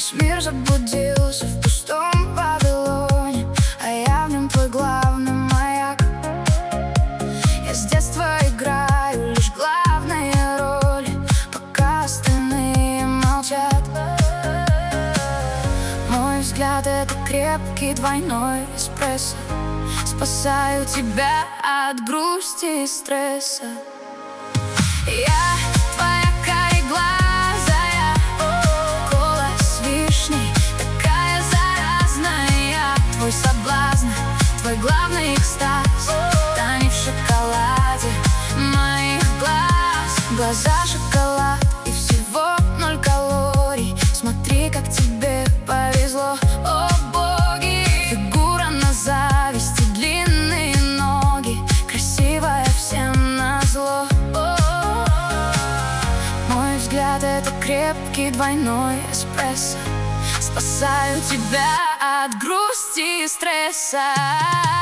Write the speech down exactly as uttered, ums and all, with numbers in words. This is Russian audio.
Весь мир заблудился в пустом Вавилоне, а я в нем твой главный маяк. Я с детства играю лишь главные роли, пока остальные молчат. Мой взгляд — это крепкий двойной эспрессо. Спасаю тебя от грусти и стресса. Я твоя кореглазая, кола с вишней, такая заразная. Твой соблазн, твой главный экстаз, тайный в шоколаде моих глаз. Глаза шоколад и всего ноль калорий. Смотри, как тебе повезло, о боги. Фигура на зависть и длинные ноги, красивая всем назло. Мой взгляд — это крепкий двойной эспрессо. Спасаю тебя от грусти и стресса.